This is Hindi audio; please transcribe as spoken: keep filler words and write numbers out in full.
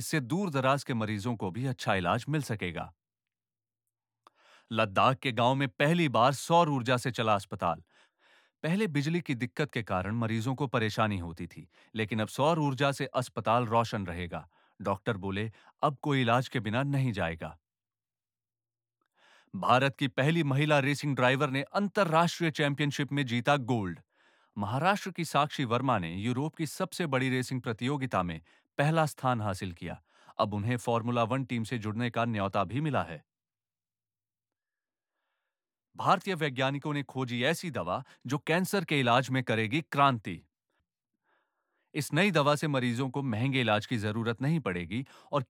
इससे दूर दराज के मरीजों को भी अच्छा इलाज मिल सकेगा। लद्दाख के गांव में पहली बार सौर ऊर्जा से चला अस्पताल। पहले बिजली की दिक्कत के कारण मरीजों को परेशानी होती थी, लेकिन अब सौर ऊर्जा से अस्पताल रोशन रहेगा। डॉक्टर बोले, अब कोई इलाज के बिना नहीं जाएगा। भारत की पहली महिला रेसिंग ड्राइवर ने अंतरराष्ट्रीय चैंपियनशिप में जीता गोल्ड। महाराष्ट्र की साक्षी वर्मा ने यूरोप की सबसे बड़ी रेसिंग प्रतियोगिता में पहला स्थान हासिल किया। अब उन्हें फॉर्मूला वन टीम से जुड़ने का न्योता भी मिला है। भारतीय वैज्ञानिकों ने खोजी ऐसी दवा जो कैंसर के इलाज में करेगी क्रांति। इस नई दवा से मरीजों को महंगे इलाज की जरूरत नहीं पड़ेगी और